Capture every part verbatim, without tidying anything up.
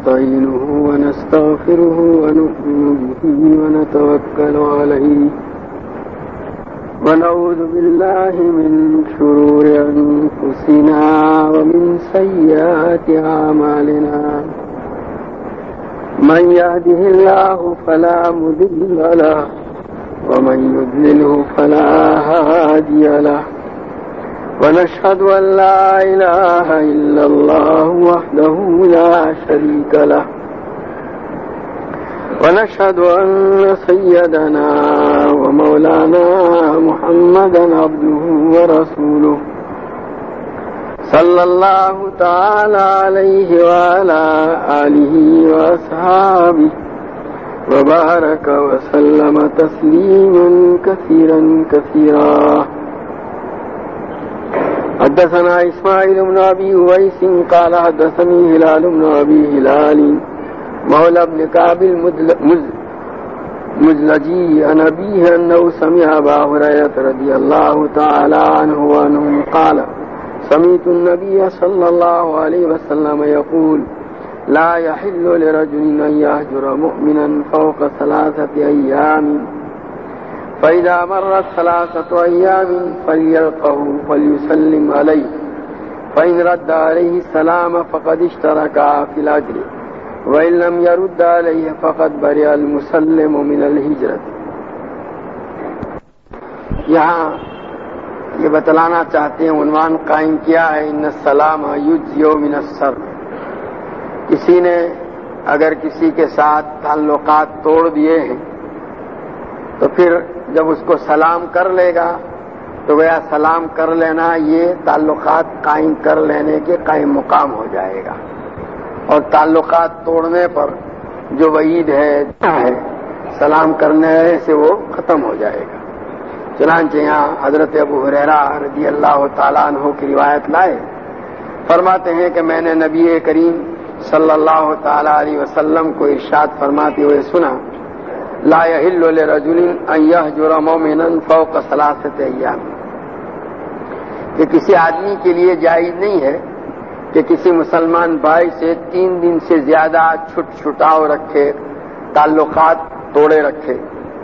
ونستعينه ونستغفره ونؤمن به ونتوكل عليه ونعوذ بالله من شرور أنفسنا ومن سيئات أعمالنا من يهده الله فلا مضل له ومن يضلله فلا هادي له ونشهد أن لا إله إلا الله وحده لا شريك له ونشهد أن سيدنا ومولانا محمدا عبده ورسوله صلى الله تعالى عليه وعلى آله وأصحابه وبارك وسلم تسليما كثيرا كثيرا. حدثنا إسماعيل بن أبي أويس قال حدثني هلال بن أبي هلال مولى بن كعب المزلجي عن أبيه أنه سمع أبا هريرة رضي الله تعالى عنه وعنه قال سمعت النبي صلى الله عليه وسلم يقول لا يحل لرجل أن يهجر مؤمنا فوق ثلاثة أيام فإذا مرت ثلاثة أيام فليلقه فليسلم عليه فإن رد عليه السلام فقد اشترك في الأجر وإن لم يرد عليه فقد برئ المسلم من الهجرة. یہاں یہ بتلانا چاہتے ہیں، عنوان قائم کیا ہے ان السلام یجزی من السر. کسی نے اگر کسی کے ساتھ تعلقات توڑ دیے ہیں تو پھر جب اس کو سلام کر لے گا تو گویا سلام کر لینا یہ تعلقات قائم کر لینے کے قائم مقام ہو جائے گا، اور تعلقات توڑنے پر جو وعید ہے سلام کرنے سے وہ ختم ہو جائے گا. چنانچہ یہاں حضرت ابو ہریرہ رضی اللہ تعالیٰ عنہ کی روایت لائے، فرماتے ہیں کہ میں نے نبی کریم صلی اللہ تعالیٰ علیہ وسلم کو ارشاد فرماتے ہوئے سنا لا يحل لرجل ان يهجر مؤمنا فوق ثلاثة ایام، کہ کسی آدمی کے لیے جائز نہیں ہے کہ کسی مسلمان بھائی سے تین دن سے زیادہ چھٹ چھٹاؤ رکھے، تعلقات توڑے رکھے.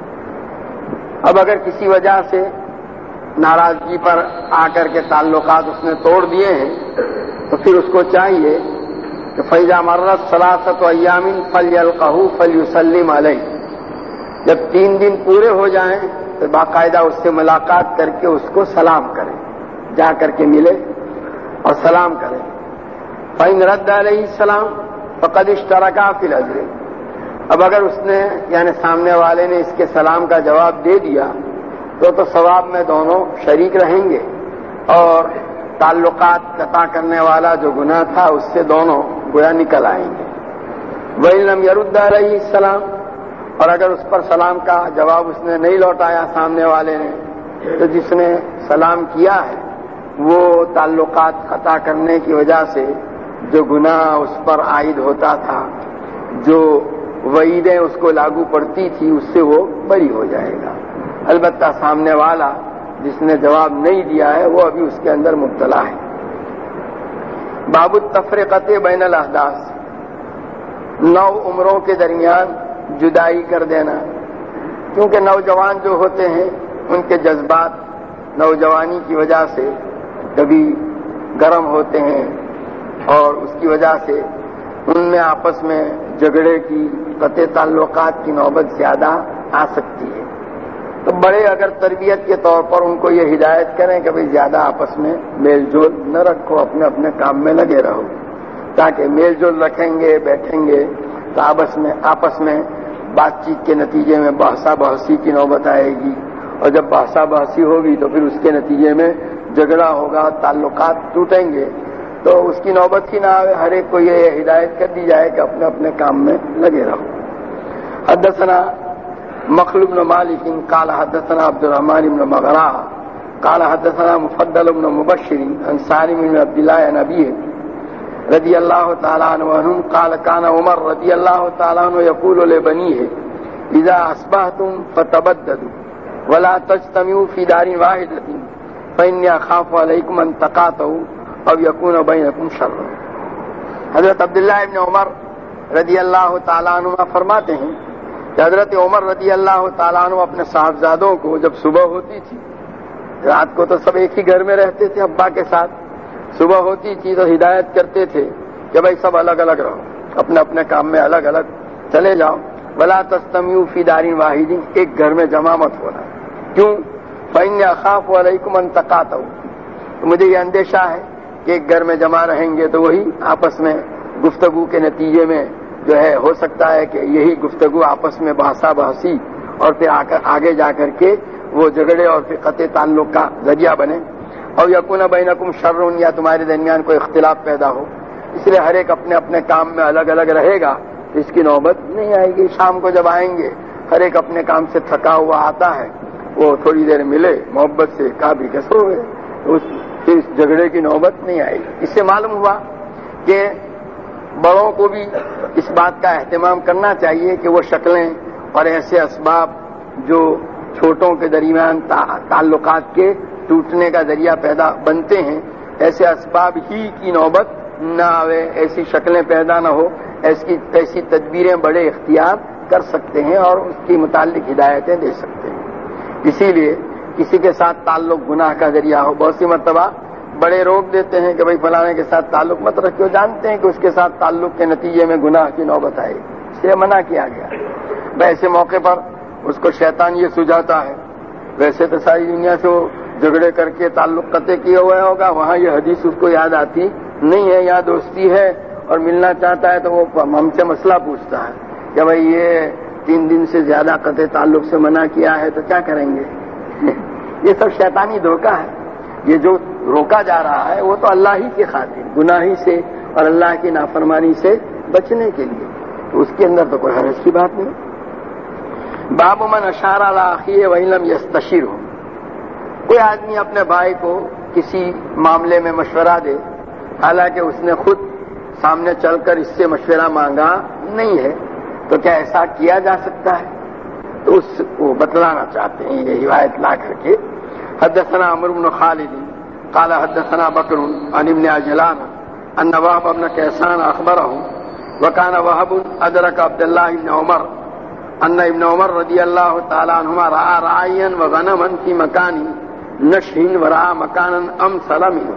اب اگر کسی وجہ سے ناراضگی پر آ کر کے تعلقات اس نے توڑ دیے ہیں تو پھر اس کو چاہیے کہ فَإِذَا مَرَّتْ ثَلَاثَةُ أَيَّامٍ فَلْيَلْقَهُ فَلْيُسَلِّمْ عَلَيْهِ، جب تین دن پورے ہو جائیں تو باقاعدہ اس سے ملاقات کر کے اس کو سلام کریں، جا کر کے ملے اور سلام کریں. فَإِنْ رَدَّ عَلَيْهِ السَّلَامُ فَقَدْ اشْتَرَكَ فِي الْأَجْرِ. اب اگر اس نے یعنی سامنے والے نے اس کے سلام کا جواب دے دیا تو تو ثواب میں دونوں شریک رہیں گے، اور تعلقات قطع کرنے والا جو گناہ تھا اس سے دونوں گویا نکل آئیں گے. وَإِنْ لَمْ يَرُدَّ عَلَيْهِ السَّلَامُ، اور اگر اس پر سلام کا جواب اس نے نہیں لوٹایا سامنے والے نے تو جس نے سلام کیا ہے وہ تعلقات قطع کرنے کی وجہ سے جو گناہ اس پر عائد ہوتا تھا، جو وعیدیں اس کو لاگو پڑتی تھی، اس سے وہ بری ہو جائے گا. البتہ سامنے والا جس نے جواب نہیں دیا ہے وہ ابھی اس کے اندر مبتلا ہے. باب التفریقۃ بین الاحداث، نو عمروں کے درمیان جدائی کر دینا، کیونکہ نوجوان جو ہوتے ہیں ان کے جذبات نوجوانی کی وجہ سے کبھی گرم ہوتے ہیں اور اس کی وجہ سے ان میں آپس میں جھگڑے کی، قطع تعلقات کی نوبت زیادہ آ سکتی ہے. تو بڑے اگر تربیت کے طور پر ان کو یہ ہدایت کریں کہ بھئی زیادہ آپس میں میل جول نہ رکھو، اپنے اپنے کام میں لگے رہو، تاکہ میل جول رکھیں گے بیٹھیں گے تو آپس میں آپس میں بات چیت کے نتیجے میں بحثا بحثی کی نوبت آئے گی، اور جب بحثا بحثی ہوگی تو پھر اس کے نتیجے میں جھگڑا ہوگا، تعلقات ٹوٹیں گے. تو اس کی نوبت ہی نہ آئے، ہر ایک کو یہ ہدایت کر دی جائے کہ اپنے اپنے کام میں لگے رہو. حدثنا مخلد بن مالک قال حدثنا عبد الرحمن بن مغرا قال حدثنا مفضل بن مبشر عن سالم بن عبد الله عن أبيه رضي الله تعالى عنه قال كان عمر رضي الله تعالى عنه يقول لبنيه إذا أصبحتم فتبددوا ولا تجتمعوا في دار واحدة فإني أخاف عليكم أن تقاطعوا أو يكون بينكم شر. حضرت عبداللہ ابن عمر رضی اللہ تعالیٰ عنہ فرماتے ہیں کہ حضرت عمر رضی اللہ تعالیٰ عنہ اپنے صاحبزادوں کو جب صبح ہوتی تھی، رات کو تو سب ایک ہی گھر میں رہتے تھے ابا کے ساتھ، صبح ہوتی تھی تو ہدایت کرتے تھے کہ بھائی سب الگ الگ رہو، اپنے اپنے کام میں الگ الگ چلے جاؤ، ولا تجتمعوا فی دار واحد، ایک گھر میں جمع مت ہونا۔ کیوں؟ فإنی اخاف علیکم ان تقاطعوا، مجھے یہ اندیشہ ہے کہ ایک گھر میں جمع رہیں گے تو وہی آپس میں گفتگو کے نتیجے میں جو ہے ہو سکتا ہے کہ یہی گفتگو آپس میں بحثا بحثی اور پھر آگے جا کر کے وہ جھگڑے اور پھر قطع تعلق کا ذریعہ بنے، اور یکون بینکم شر، یا تمہارے درمیان کوئی اختلاف پیدا ہو۔ اس لیے ہر ایک اپنے اپنے کام میں الگ الگ رہے گا، اس کی نوبت نہیں آئے گی۔ شام کو جب آئیں گے ہر ایک اپنے کام سے تھکا ہوا آتا ہے، وہ تھوڑی دیر ملے محبت سے کہا بھی کس ہو گئے، پھر اس جھگڑے کی نوبت نہیں آئے گی۔ اس سے معلوم ہوا کہ بڑوں کو بھی اس بات کا اہتمام کرنا چاہیے کہ وہ شکلیں اور ایسے اسباب جو چھوٹوں کے درمیان تعلقات کے ٹوٹنے کا ذریعہ پیدا بنتے ہیں، ایسے اسباب ہی کی نوبت نہ آوے، ایسی شکلیں پیدا نہ ہو، ایسی ایسی تدبیریں بڑے اختیار کر سکتے ہیں اور اس کی متعلق ہدایتیں دے سکتے ہیں۔ اسی لیے کسی کے ساتھ تعلق گناہ کا ذریعہ ہو، بہت سی مرتبہ بڑے روک دیتے ہیں کہ بھائی فلانے کے ساتھ تعلق مت رکھو، جانتے ہیں کہ اس کے ساتھ تعلق کے نتیجے میں گناہ کی نوبت آئے، اس لیے منع کیا گیا۔ ویسے موقع پر اس کو شیطان یہ سجاتا ہے، ویسے تو ساری دنیا سے وہ جھگڑے کر کے تعلق قطع کیا ہوا ہوگا، وہاں یہ حدیث اس کو یاد آتی نہیں ہے، یہاں دوستی ہے اور ملنا چاہتا ہے تو وہ ہم سے مسئلہ پوچھتا ہے کہ بھائی یہ تین دن سے زیادہ قطع تعلق سے منع کیا ہے تو کیا کریں گے؟ یہ سب شیطانی دھوکہ ہے۔ یہ جو روکا جا رہا ہے وہ تو اللہ ہی کی خاطر، گناہی سے اور اللہ کی نافرمانی سے بچنے کے لیے، تو اس کے اندر تو کوئی حرج کی بات نہیں۔ باب من اشار علی اخیہ وان لم یستشرہ، کوئی آدمی اپنے بھائی کو کسی معاملے میں مشورہ دے حالانکہ اس نے خود سامنے چل کر اس سے مشورہ مانگا نہیں ہے، تو کیا ایسا کیا جا سکتا ہے؟ تو اس کو بتلانا چاہتے ہیں یہ روایت لا کر کے۔ حدثنا عمرو بن خالد قال حدثنا بکر عن ابن عجلان ان وهب بن كيسان اخبره وكان وهب ادرك عبد الله بن عمر ان ابن عمر رضی اللہ تعالی عنہما راى راعيا وغنما في مكان نشء وراى مكانا امثل منه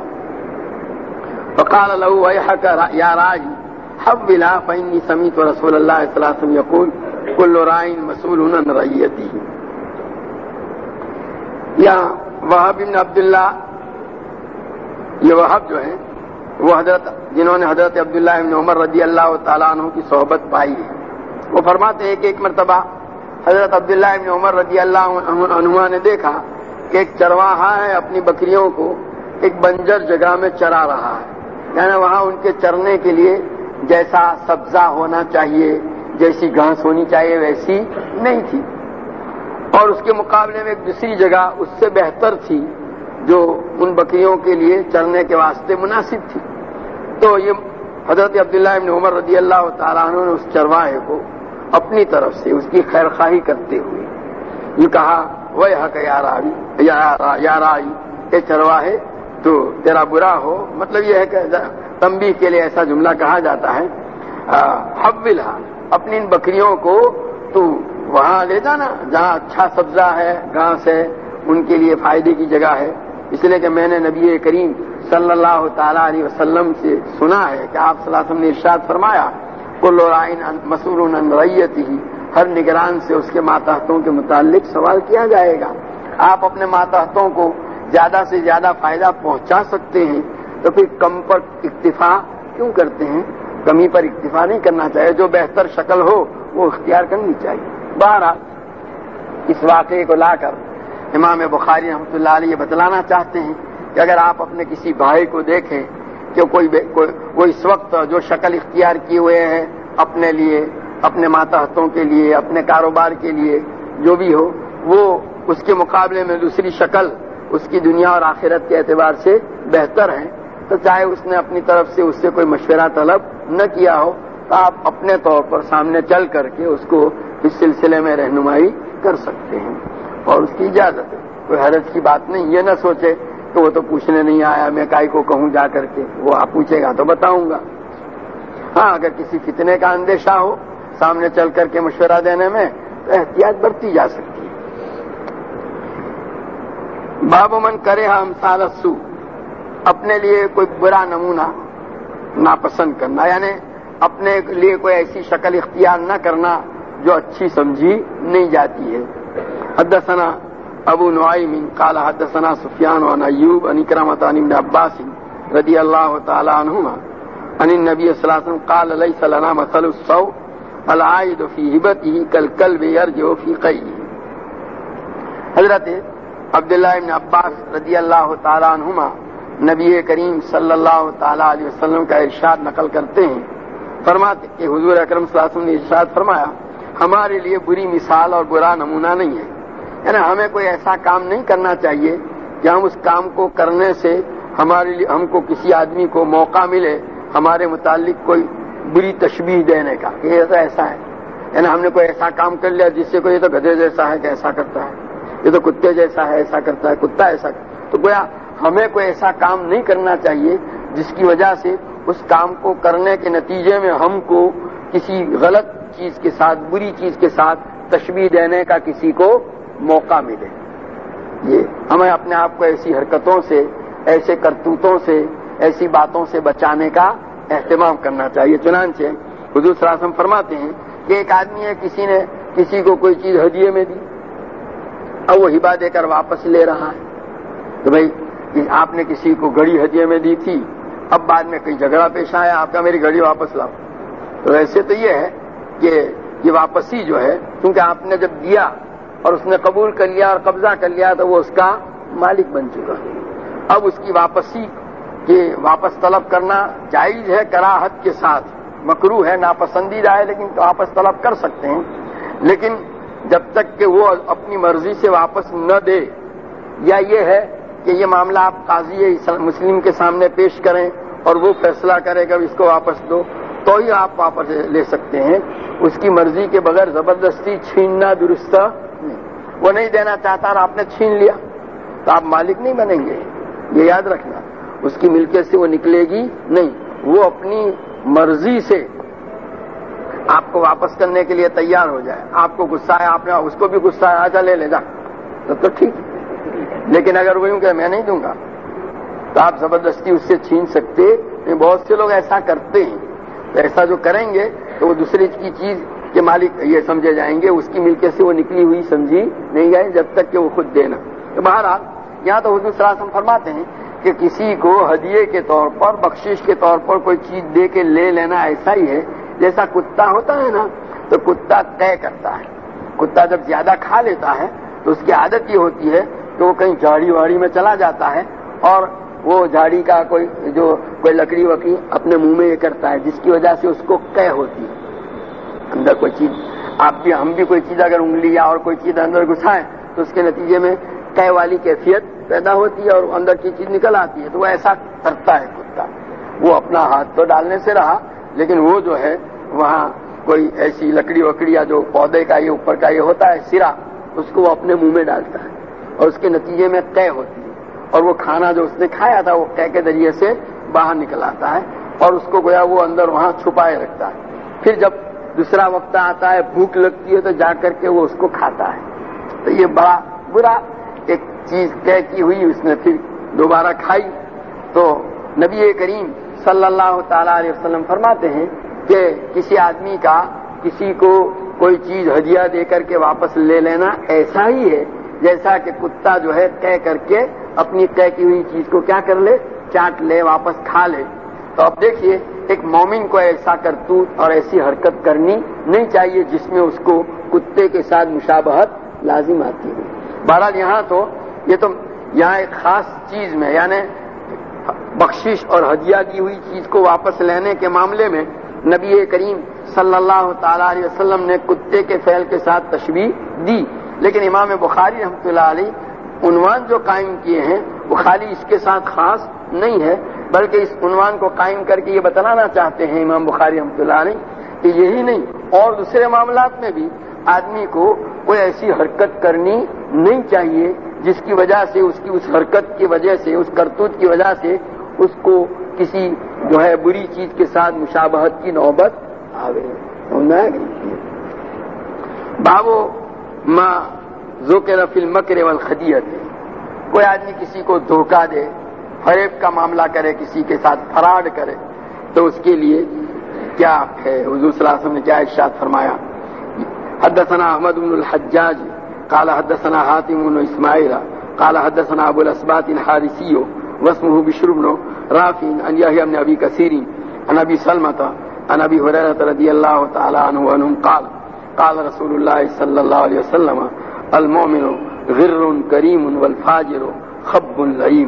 فقال له ويحك يا راعي حولا فاني سمعت رسول الله صلى الله عليه وسلم يقول كل راع مسؤول عن رعيته۔ یا وہب بن عبداللہ، یہ وہب جو ہے وہ حضرت جنہوں نے حضرت عبداللہ بن عمر رضی اللہ تعالیٰ عنہ کی صحبت پائی ہے، وہ فرماتے ہیں کہ ایک مرتبہ حضرت عبداللہ بن عمر رضی اللہ عنہ نے دیکھا کہ ایک چرواہا ہے اپنی بکریوں کو ایک بنجر جگہ میں چرا رہا ہے، یعنی وہاں ان کے چرنے کے لیے جیسا سبزہ ہونا چاہیے، جیسی گھاس ہونی چاہیے ویسی نہیں تھی، اور اس کے مقابلے میں ایک دوسری جگہ اس سے بہتر تھی جو ان بکریوں کے لیے چرنے کے واسطے مناسب تھی۔ تو یہ حضرت عبداللہ بن عمر رضی اللہ تعالیٰ عنہ نے اس چرواہے کو اپنی طرف سے اس کی خیر خواہی کرتے ہوئے یہ کہا وَيْحَكَ يَا رَاعِي یا راعی، اے چرواہے تو تیرا برا ہو، مطلب یہ ہے کہ تنبیہ کے لیے ایسا جملہ کہا جاتا ہے، حوّلھا، اپنی ان بکریوں کو تو وہاں لے جانا جہاں اچھا سبزہ ہے، گھاس ہے، ان کے لیے فائدے کی جگہ ہے، اس لیے کہ میں نے نبی کریم صلی اللہ تعالیٰ علیہ وسلم سے سنا ہے کہ آپ صلی اللہ علیہ وسلم نے ارشاد فرمایا کل راع مسئول عن رعیتہ، ہر نگران سے اس کے ماتحتوں کے متعلق سوال کیا جائے گا۔ آپ اپنے ماتحتوں کو زیادہ سے زیادہ فائدہ پہنچا سکتے ہیں تو پھر کم پر اکتفا کیوں کرتے ہیں؟ کمی پر اکتفا نہیں کرنا چاہیے، جو بہتر شکل ہو وہ اختیار کرنی چاہیے۔ بہرحال اس واقعے کو لا کر امام بخاری رحمۃ اللہ علیہ بتلانا چاہتے ہیں کہ اگر آپ اپنے کسی بھائی کو دیکھیں کہ کوئی وہ اس وقت جو شکل اختیار کیے ہوئے ہیں اپنے لیے، اپنے ماتحتوں کے لیے، اپنے کاروبار کے لیے، جو بھی ہو، وہ اس کے مقابلے میں دوسری شکل اس کی دنیا اور آخرت کے اعتبار سے بہتر ہے، تو چاہے اس نے اپنی طرف سے اس سے کوئی مشورہ طلب نہ کیا ہو تو آپ اپنے طور پر سامنے چل کر کے اس کو اس سلسلے میں رہنمائی کر سکتے ہیں اور اس کی اجازت ہے، کوئی حرج کی بات نہیں۔ یہ نہ سوچے کہ وہ تو پوچھنے نہیں آیا، میں کائی کو کہوں جا کر کے، وہ آپ پوچھے گا تو بتاؤں گا۔ ہاں اگر کسی فتنے کا اندیشہ ہو سامنے چل کر کے مشورہ دینے میں تو احتیاط برتی جا سکتی ہے۔ باب من کرے امثال السوء، اپنے لیے کوئی برا نمونہ ناپسند کرنا، یعنی اپنے لیے کوئی ایسی شکل اختیار نہ کرنا جو اچھی سمجھی نہیں جاتی ہے۔ حدثنا ابو نعیم قال حدثنا سفیان عن ایوب عن اکرمۃ عن ابن عباس رضی اللہ تعالی عنہما عن النبی صلی اللہ علیہ وسلم قال ليس لنا مثل السوء العائد في هبته كالكلب يرجع في قيئه۔ حضرت عبداللہ ابن عباس رضی اللہ تعالی عنہما نبی کریم صلی اللہ تعالی علیہ وسلم کا ارشاد نقل کرتے ہیں، فرماتے کہ حضور اکرم صلی اللہ علیہ وسلم نے ارشاد فرمایا ہمارے لیے بری مثال اور برا نمونہ نہیں ہے، یعنی ہمیں کوئی ایسا کام نہیں کرنا چاہیے کہ ہم اس کام کو کرنے سے ہمارے لیے ہم کو کسی آدمی کو موقع ملے ہمارے متعلق کوئی بری تشبیہ دینے کا کہ ایسا ایسا ہے، یعنی ہم نے کوئی ایسا کام کر لیا جس سے کوئی یہ تو گدھے جیسا ہے کہ ایسا کرتا ہے، یہ تو کتے جیسا ہے ایسا کرتا ہے، کتا ایسا تو گویا ہمیں کوئی ایسا کام نہیں کرنا چاہیے جس کی وجہ سے اس کام کو کرنے کے نتیجے میں ہم کو کسی غلط چیز کے ساتھ بری چیز کے ساتھ تشبیہ دینے کا کسی کو موقع ملے۔ یہ ہمیں اپنے آپ کو ایسی حرکتوں سے ایسے کرتوتوں سے ایسی باتوں سے بچانے کا اہتمام کرنا چاہیے۔ چنانچہ حضور صلی اللہ علیہ وسلم فرماتے ہیں کہ ایک آدمی ہے کسی نے کسی کو کوئی چیز ہدیے میں دی اب وہ ہبا دے کر واپس لے رہا ہے، تو بھائی آپ نے کسی کو گھڑی ہدیے میں دی تھی، اب بعد میں کوئی جھگڑا پیش آیا آپ کا میری گھڑی واپس لاؤ، تو ایسے تو یہ ہے کہ یہ واپسی جو ہے کیونکہ آپ نے جب دیا اور اس نے قبول کر لیا اور قبضہ کر لیا تو وہ اس کا مالک بن چکا، اب اس کی واپسی کہ واپس طلب کرنا جائز ہے کراہت کے ساتھ، مکروہ ہے ناپسندیدہ ہے لیکن واپس طلب کر سکتے ہیں، لیکن جب تک کہ وہ اپنی مرضی سے واپس نہ دے یا یہ ہے کہ یہ معاملہ آپ قاضی مسلم کے سامنے پیش کریں اور وہ فیصلہ کرے گا اس کو واپس دو تو ہی آپ واپس لے سکتے ہیں، اس کی مرضی کے بغیر زبردستی چھیننا درست نہیں، وہ نہیں دینا چاہتا اور آپ نے چھین لیا تو آپ مالک نہیں بنیں گے، یہ یاد رکھنا، اس کی ملکیت سے وہ نکلے گی نہیں، وہ اپنی مرضی سے آپ کو واپس کرنے کے لیے تیار ہو جائے، آپ کو غصہ ہے آپ نے اس کو بھی غصہ ہے آجا لے لے جا تب تو ٹھیک، لیکن اگر وہ یوں کہ میں نہیں دوں گا تو آپ زبردستی اس سے چھین سکتے، بہت سے لوگ ایسا کرتے ہیں، تو ایسا جو کریں گے تو وہ دوسری کی چیز کے مالک یہ سمجھے جائیں گے، اس کی ملکیت سے وہ نکلی ہوئی سمجھی نہیں جائے جب تک کہ وہ خود دینا۔ تو بہرحال یہاں تو حضور صلی اللہ علیہ وسلم فرماتے ہیں کہ کسی کو ہدیے کے طور پر بخشش کے طور پر کوئی چیز دے کے لے لینا ایسا ہی ہے جیسا کتا ہوتا ہے نا، تو کتا طے کرتا ہے، کتا جب زیادہ کھا لیتا ہے تو اس کی عادت یہ ہوتی ہے کہ وہ کہیں جھاڑی واڑی میں چلا جاتا ہے اور وہ جھاڑی کا کوئی جو کوئی لکڑی وکڑی اپنے منہ میں یہ کرتا ہے جس کی وجہ سے اس کو قے ہوتی ہے، اندر کوئی چیز آپ بھی ہم بھی کوئی چیز اگر انگلی یا اور کوئی چیز اندر گھسائیں تو اس کے نتیجے میں قے والی کیفیت پیدا ہوتی ہے اور اندر کی چیز نکل آتی ہے، تو وہ ایسا کرتا ہے کتا، وہ اپنا ہاتھ تو ڈالنے سے رہا لیکن وہ جو ہے وہاں کوئی ایسی لکڑی وکڑی یا جو پودے کا یہ اوپر کا یہ ہوتا ہے سرا اس کو وہ اپنے منہ میں ڈالتا ہے اور اس کے نتیجے میں قے ہوتی ہے اور وہ کھانا جو اس نے کھایا تھا وہ قے کے ذریعے سے باہر نکل آتا ہے اور اس کو گویا وہ اندر وہاں چھپائے رکھتا ہے، پھر جب دوسرا وقت آتا ہے بھوک لگتی ہے تو جا کر کے وہ اس کو کھاتا ہے، تو یہ بڑا برا ایک چیز طے کی ہوئی اس نے پھر دوبارہ کھائی۔ تو نبی کریم صلی اللہ تعالی علیہ وسلم فرماتے ہیں کہ کسی آدمی کا کسی کو کوئی چیز ہدیہ دے کر کے واپس لے لینا ایسا ہی ہے جیسا کہ کتا جو ہے طے کر کے اپنی طے کی ہوئی چیز کو کیا کر لے چاٹ لے واپس کھا لے۔ تو اب دیکھیے ایک مومن کو ایسا کرتوت اور ایسی حرکت کرنی نہیں چاہیے جس میں اس کو کتے کے ساتھ مشابہت لازم آتی ہے۔ بہرحال یہاں تو یہ تو یہاں ایک خاص چیز میں یعنی بخشش اور ہدیہ دی ہوئی چیز کو واپس لینے کے معاملے میں نبی کریم صلی اللہ تعالی علیہ وسلم نے کتے کے فعل کے ساتھ تشبیہ دی، لیکن امام بخاری رحمۃ اللہ علیہ عنوان جو قائم کیے ہیں وہ خالی اس کے ساتھ خاص نہیں ہے بلکہ اس عنوان کو قائم کر کے یہ بتلانا چاہتے ہیں امام بخاری رحمۃ اللہ علیہ کہ یہی نہیں اور دوسرے معاملات میں بھی آدمی کو کوئی ایسی حرکت کرنی نہیں چاہیے جس کی وجہ سے اس کی اس حرکت کی وجہ سے اس کرتوت کی وجہ سے اس کو کسی جو ہے بری چیز کے ساتھ مشابہت کی نوبت آوے. بابو ما ذکر فی المکر والخدیعۃ. کوئی آدمی کسی کو دھوکہ دے، فریب کا معاملہ کرے، کسی کے ساتھ فراڈ کرے، تو اس کے لیے کیا ہے؟ حضور صلی اللہ علیہ وسلم نے کیا ارشاد فرمایا؟ حدثنا احمد بن الحجاج قال حدثنا حاتم بن اسماعیل قال حدثنا ابو الاسباط الحارثی واسمه بشر بن رافع عن يحيى بن ابي كثير عن ابي سلمة عن ابي هريرة رضي الله تعالى عنه عنهم قال قال رسول الله صلى الله عليه وسلم المؤمن غر کریم والفاجر خب لعیم.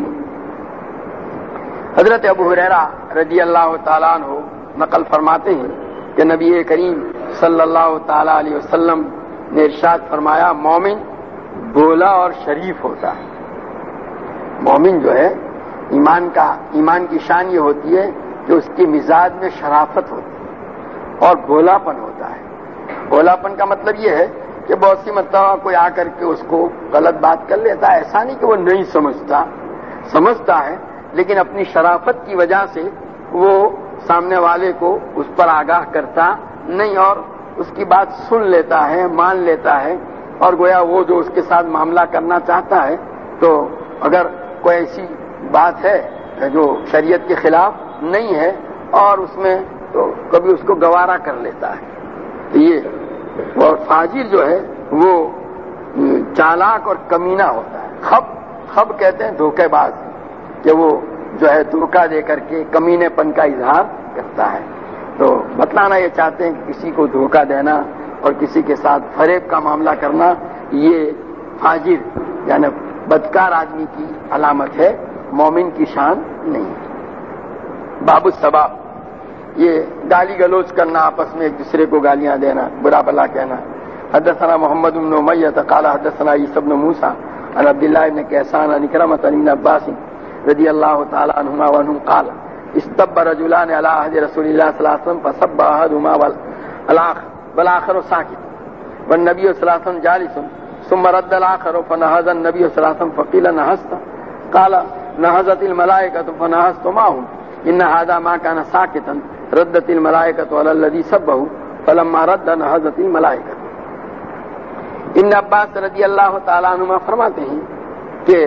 حضرت ابو ہریرہ رضی اللہ تعالیٰ عنہ نقل فرماتے ہیں کہ نبی کریم صلی اللہ تعالیٰ علیہ وسلم نے ارشاد فرمایا مومن بولا اور شریف ہوتا ہے. مومن جو ہے ایمان کا ایمان کی شان یہ ہوتی ہے کہ اس کے مزاج میں شرافت ہوتی ہے اور بولا پن ہوتا ہے. بولا پن کا مطلب یہ ہے کہ بہت سی مرتبہ کوئی آ کر کے اس کو غلط بات کر لیتا ہے. ایسا نہیں کہ وہ نہیں سمجھتا، سمجھتا ہے، لیکن اپنی شرافت کی وجہ سے وہ سامنے والے کو اس پر آگاہ کرتا نہیں اور اس کی بات سن لیتا ہے، مان لیتا ہے، اور گویا وہ جو اس کے ساتھ معاملہ کرنا چاہتا ہے تو اگر کوئی ایسی بات ہے جو شریعت کے خلاف نہیں ہے اور اس میں تو کبھی اس کو گوارا کر لیتا ہے. یہ اور فاجر جو ہے وہ چالاک اور کمینہ ہوتا ہے. خب خب کہتے ہیں دھوکے باز، کہ وہ جو ہے دھوکہ دے کر کے کمینے پن کا اظہار کرتا ہے. تو بتلانا یہ چاہتے ہیں کہ کسی کو دھوکہ دینا اور کسی کے ساتھ فریب کا معاملہ کرنا یہ فاجر یعنی بدکار آدمی کی علامت ہے، مومن کی شان نہیں. باب السباب، یہ گالی گلوچ کرنا، آپس میں ایک دوسرے کو گالیاں دینا، برا بلا کہنا. حدثنا محمد بن امیہ قال حدثنا عیسی بن موسیٰ عن عبد الله بن کیسان عن اکرمۃ بن عباس رضی اللہ تعالی عنہما وعنہم قال استب رجلان علی عهد رسول اللہ صلی اللہ علیہ وسلم فسب احدهما والاخر والآخر ساکت والنبي صلی اللہ علیہ وسلم جالس ثم رد الآخر فنهض النبي صلی اللہ علیہ وسلم فقيل نهضت قال نهضت الملائکۃ فنهضت معهم ان هذا ما كان ساکتا ردت الملائکۃ علی الذی سبه فلما رد نهضت الملائکۃ. ابن عباس رضی اللہ تعالیٰ عنہما فرماتے ہیں کہ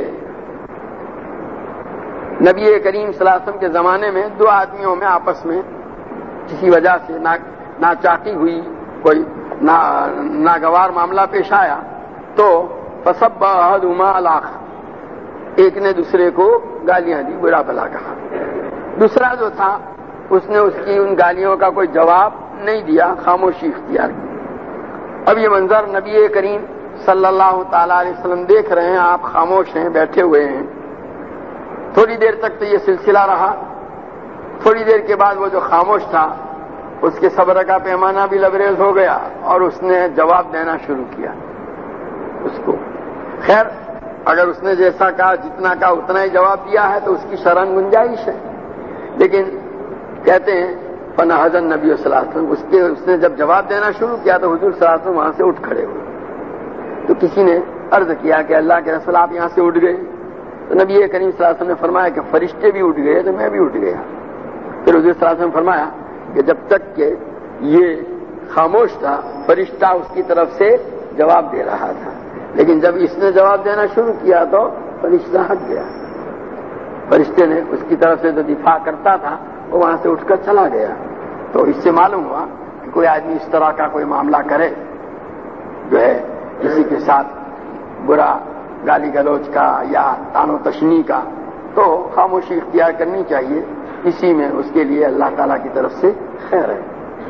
نبی کریم صلی اللہ علیہ وسلم کے زمانے میں دو آدمیوں میں آپس میں کسی وجہ سے ناچاقی ہوئی، کوئی ناگوار معاملہ پیش آیا تو فسب احدهما الاخر، ایک نے دوسرے کو گالیاں دی، برا بلا کہا. دوسرا جو تھا اس نے اس کی ان گالیوں کا کوئی جواب نہیں دیا، خاموشی اختیار کی. اب یہ منظر نبی کریم صلی اللہ تعالی علیہ وسلم دیکھ رہے ہیں، آپ خاموش ہیں، بیٹھے ہوئے ہیں. تھوڑی دیر تک تو یہ سلسلہ رہا. تھوڑی دیر کے بعد وہ جو خاموش تھا اس کے صبر کا پیمانہ بھی لبریز ہو گیا اور اس نے جواب دینا شروع کیا اس کو. خیر اگر اس نے جیسا کہا، جتنا کہا اتنا ہی جواب دیا ہے تو اس کی شرن گنجائش ہے. لیکن کہتے ہیں فنہض النبی صلی اللہ علیہ وسلم، اس کے اس نے جب جواب دینا شروع کیا تو حضور صلی اللہ علیہ وسلم وہاں سے اٹھ کھڑے ہوئے. تو کسی نے عرض کیا کہ اللہ کے رسول آپ یہاں سے اٹھ گئے؟ تو نبی کریم صلی اللہ علیہ وسلم نے فرمایا کہ فرشتے بھی اٹھ گئے تو میں بھی اٹھ گیا. پھر حضور صلی اللہ علیہ وسلم نے فرمایا کہ جب تک کہ یہ خاموش تھا فرشتہ اس کی طرف سے جواب دے رہا تھا، لیکن جب اس نے جواب دینا شروع کیا تو فرشتہ ہٹ گیا. فرشتے نے اس کی طرف سے جو دفاع کرتا تھا وہ وہاں سے اٹھ کر چلا گیا. تو اس سے معلوم ہوا کہ کوئی آدمی اس طرح کا کوئی معاملہ کرے جو ہے کسی کے ساتھ برا گالی گلوچ کا یا تان و تشنی کا، تو خاموشی اختیار کرنی چاہیے. اسی میں اس کے لیے اللہ تعالیٰ کی طرف سے خیر ہے.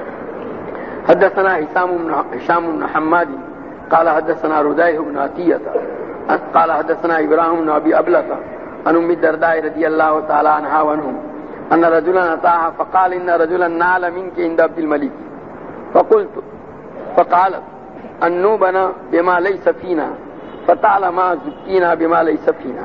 حدثنا ہشام بن حماد قال حدثنا رزیع بن عطیہ قال حدثنا ابراہیم بن ابی ابلۃ عن ام الدرداء رضی اللہ تعالی عنہا وعنہم ان رجلا اتاها فقال ان رجلا نال منك عند عبد الملك فقلت فقالت انوبنا بما ليس فينا فتعالى ما زكينا بما ليس فينا.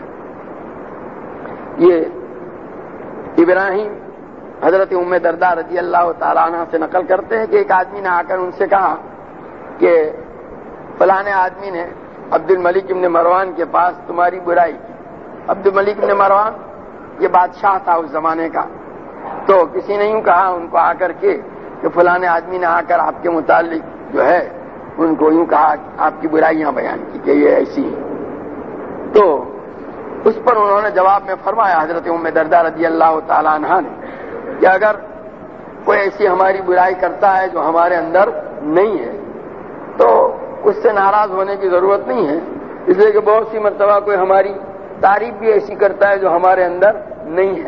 یہ ابراہیم حضرت ام درداء رضی اللہ تعالی عنہ سے نقل کرتے ہیں کہ ایک آدمی نے آ کر ان سے کہا کہ فلانے آدمی نے عبد الملک ابن مروان کے پاس تمہاری برائی کی. عبد الملک ابن مروان یہ بادشاہ تھا اس زمانے کا، تو کسی نے یوں کہا ان کو آ کر کے کہ فلاں آدمی نے آ کر آپ کے متعلق جو ہے ان کو یوں کہا آپ کی برائیاں بیان کی کہ یہ ایسی ہیں. تو اس پر انہوں نے جواب میں فرمایا حضرت ام درداء رضی اللہ تعالی عنہا نے کہ اگر کوئی ایسی ہماری برائی کرتا ہے جو ہمارے اندر نہیں ہے تو اس سے ناراض ہونے کی ضرورت نہیں ہے، اس لیے کہ بہت سی مرتبہ کوئی ہماری تعریف بھی ایسی کرتا ہے جو ہمارے اندر نہیں ہے.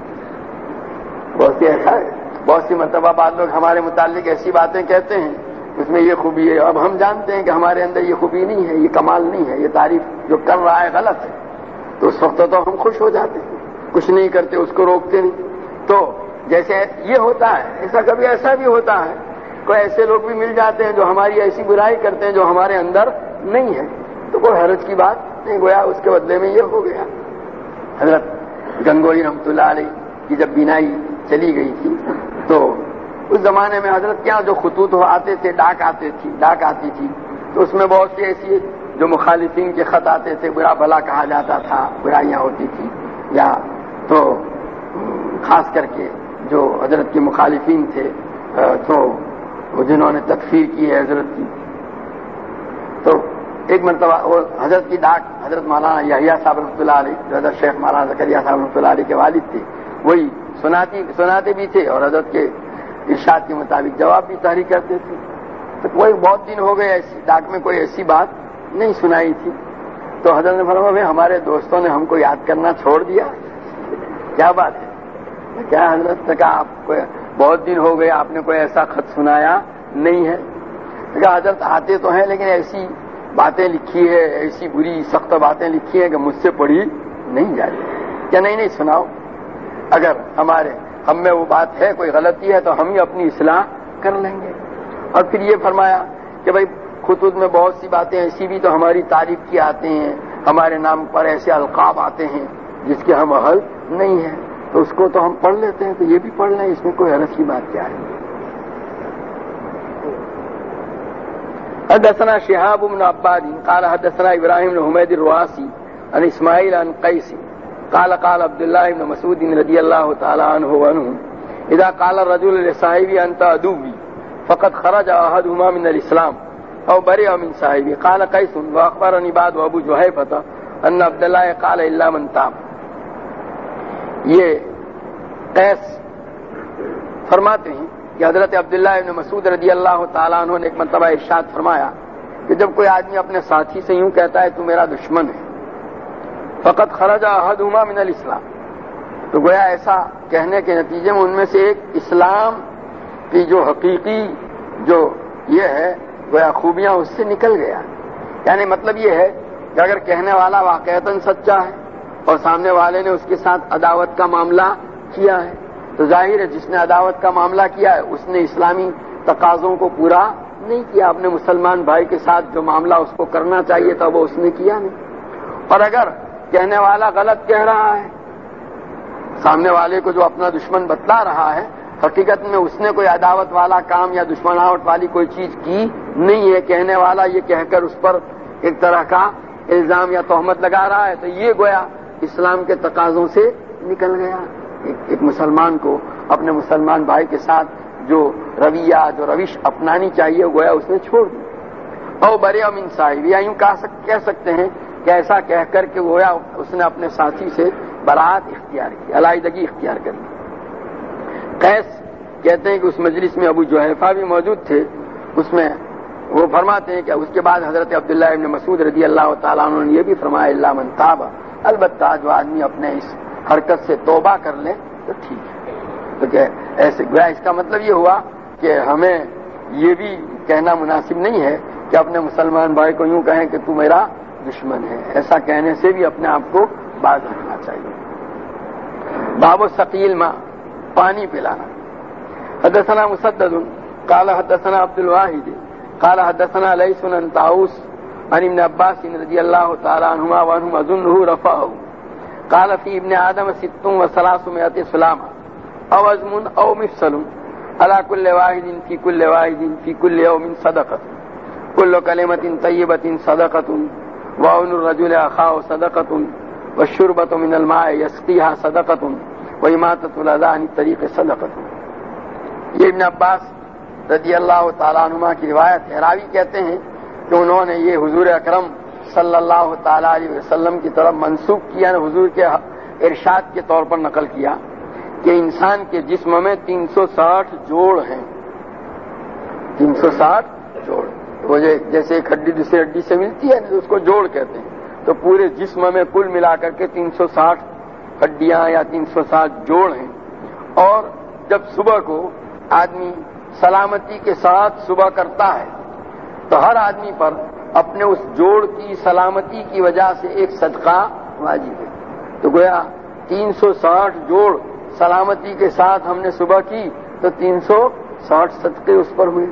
بہت سی ایسا ہے، بہت سی مرتبہ بعض لوگ ہمارے متعلق ایسی باتیں کہتے ہیں اس میں یہ خوبی ہے، اب ہم جانتے ہیں کہ ہمارے اندر یہ خوبی نہیں ہے، یہ کمال نہیں ہے، یہ تعریف جو کر رہا ہے غلط ہے، تو اس وقت تو ہم خوش ہو جاتے ہیں، کچھ نہیں کرتے، اس کو روکتے نہیں. تو جیسے یہ ہوتا ہے ایسا کبھی ایسا بھی ہوتا ہے، کوئی ایسے لوگ بھی مل جاتے ہیں جو ہماری ایسی برائی کرتے ہیں جو ہمارے اندر نہیں ہے، تو کوئی حرج کی بات نہیں، گویا اس کے بدلے میں یہ ہو گیا. حضرت گنگوئی رحمۃ اللہ علیہ کی جب بینائی چلی گئی تھی تو اس زمانے میں حضرت کیا جو خطوط آتے تھے، ڈاک آتے تھی ڈاک آتی تھی تو اس میں بہت سی ایسی جو مخالفین کے خط آتے تھے، برا بھلا کہا جاتا تھا، برائیاں ہوتی تھی، یا تو خاص کر کے جو حضرت کے مخالفین تھے تو جنہوں نے تکفیر کی ہے حضرت کی. تو ایک مرتبہ وہ حضرت کی ڈاک حضرت مولانا یحییٰ صاحب رحمۃ اللہ علیہ جو حضرت شیخ مولانا زکریا صاحب رحمۃ اللہ علیہ کے والد تھے وہی سناتی سناتے بھی تھے اور حضرت کے ارشاد کے مطابق جواب بھی تحریر کرتے تھے. تو کوئی بہت دن ہو گئے ایسی ڈاک میں کوئی ایسی بات نہیں سنائی تھی. تو حضرت نے فرمایا بھائی ہمارے دوستوں نے ہم کو یاد کرنا چھوڑ دیا، کیا بات ہے؟ کیا حضرت نے کہا آپ کو بہت دن ہو گئے آپ نے کوئی ایسا خط سنایا نہیں ہے. کہا حضرت آتے تو ہیں لیکن ایسی باتیں لکھی ہے، ایسی بری سخت باتیں لکھی ہیں کہ مجھ سے پڑھی نہیں جاتی. کیا نہیں نہیں سناؤ، اگر ہمارے ہم میں وہ بات ہے کوئی غلطی ہے تو ہم ہی اپنی اصلاح کر لیں گے. اور پھر یہ فرمایا کہ بھائی خطوط میں بہت سی باتیں ایسی بھی تو ہماری تعریف کی آتے ہیں، ہمارے نام پر ایسے القاب آتے ہیں جس کے ہم اہل نہیں ہیں، تو اس کو تو ہم پڑھ لیتے ہیں، تو یہ بھی پڑھ لیں، اس میں کوئی حرج کی بات کیا ہے. حدثنا شهاب بن عباد قال حدثنا ابراهيم بن حميد الرؤاسي عن اسماعيل عن قيس قال قال عبد الله بن مسعود رضي الله تعالى عنه وعنه اذا قال الرجل لصاحبه انت عدوي فقد خرج احدهما من الاسلام او برئ من صاحبه. قال قيس واخبرني بعد ابو جحيفة ان عبد الله قال الا من تاب. یہ قیس فرماتے ہیں کہ حضرت عبداللہ ابن مسعود رضی اللہ تعالیٰ عنہ نے ایک مرتبہ ارشاد فرمایا کہ جب کوئی آدمی اپنے ساتھی سے یوں کہتا ہے تو میرا دشمن ہے، فقط خرج احدہما من الاسلام، تو گویا ایسا کہنے کے نتیجے میں ان میں سے ایک اسلام کی جو حقیقی جو یہ ہے گویا خوبیاں اس سے نکل گیا. یعنی مطلب یہ ہے کہ اگر کہنے والا واقعتاً سچا ہے اور سامنے والے نے اس کے ساتھ عداوت کا معاملہ کیا ہے تو ظاہر ہے جس نے عداوت کا معاملہ کیا ہے اس نے اسلامی تقاضوں کو پورا نہیں کیا، اپنے مسلمان بھائی کے ساتھ جو معاملہ اس کو کرنا چاہیے تھا وہ اس نے کیا نہیں. اور اگر کہنے والا غلط کہہ رہا ہے، سامنے والے کو جو اپنا دشمن بتلا رہا ہے حقیقت میں اس نے کوئی عداوت والا کام یا دشمناوٹ والی کوئی چیز کی نہیں ہے، کہنے والا یہ کہہ کر اس پر ایک طرح کا الزام یا تہمت لگا رہا ہے، تو یہ گویا اسلام کے تقاضوں سے نکل گیا. ایک مسلمان کو اپنے مسلمان بھائی کے ساتھ جو رویہ جو روش اپنانی چاہیے گویا اس نے چھوڑ دی. او برئ من صاحب، یا یوں کہہ سکتے ہیں کہ ایسا کہہ کر کہ گویا اس نے اپنے ساتھی سے برات اختیار کی، علیحدگی اختیار کر لی. قیس کہتے ہیں کہ اس مجلس میں ابو جحیفہ بھی موجود تھے، اس میں وہ فرماتے ہیں کہ اس کے بعد حضرت عبداللہ ابن مسعود رضی اللہ تعالیٰ عنہ نے یہ بھی فرمایا الا من تاب، البتہ جو آدمی اپنے اس حرکت سے توبہ کر لے تو ٹھیک ہے. تو کہ ایسے گویا اس کا مطلب یہ ہوا کہ ہمیں یہ بھی کہنا مناسب نہیں ہے کہ اپنے مسلمان بھائی کو یوں کہیں کہ تو میرا دشمن ہے، ایسا کہنے سے بھی اپنے آپ کو باز رکھنا چاہیے. باب الثقیل ماء، پانی پلانا. حدثنا مسدد قال حدثنا عبد الواحد قال حدثنا ليس عن طاووس عن ابن عباس رضی اللہ تعالی عنہما وعنہم اظنه رفعه قال في ابن آدم ست وثلاثمائة سلامة او عزم او مفصل على كل واحد في كل واحد في كل يوم صدقة كل كلمة طيبة صدقة وعون الرجل أخاه صدقة والشربة من الماء يسقيها صدقة وإماتة الأذى عن الطريق صدقة. یہ ابن عباس رضی اللہ تعالیٰ عنہما کی روایت ہے. راوی کہتے ہیں کہ انہوں نے یہ حضور اکرم صلی اللہ تعالیٰ علیہ وسلم کی طرف منسوب کیا، حضور کے ارشاد کے طور پر نقل کیا کہ انسان کے جسم میں تین سو ساٹھ جوڑ ہیں. تین سو ساٹھ جوڑ، وہ جیسے ایک ہڈی دوسری ہڈی سے ملتی ہے اس کو جوڑ کہتے ہیں. تو پورے جسم میں کل ملا کر کے تین سو ساٹھ ہڈیاں یا تین سو ساٹھ جوڑ ہیں. اور جب صبح کو آدمی سلامتی کے ساتھ صبح کرتا ہے تو ہر آدمی پر اپنے اس جوڑ کی سلامتی کی وجہ سے ایک صدقہ واجب ہے. تو گویا تین سو ساٹھ جوڑ سلامتی کے ساتھ ہم نے صبح کی تو تین سو ساٹھ صدقے اس پر ہوئے.